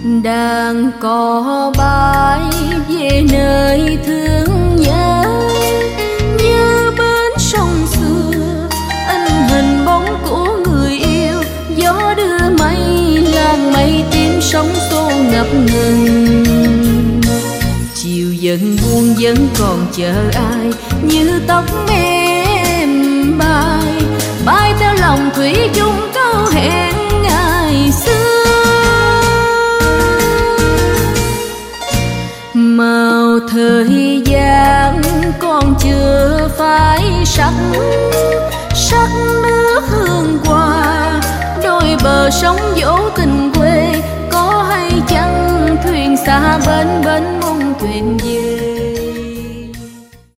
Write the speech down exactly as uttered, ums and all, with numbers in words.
Đang có bãi về nơi thương nhớ, như bến sông xưa in hình bóng của người yêu. Gió đưa mây làng mây tím sóng xô ngập ngừng. Chiều dần buông vẫn còn chờ ai, như tóc em bay bay theo lòng thủy chung câu hẹn ngày xưa. Màu thời gian còn chưa phai sắc, sắc nước hương qua đôi bờ sóng dỗ tình quê. Có hay chăng thuyền xa bến bến mong thuyền về,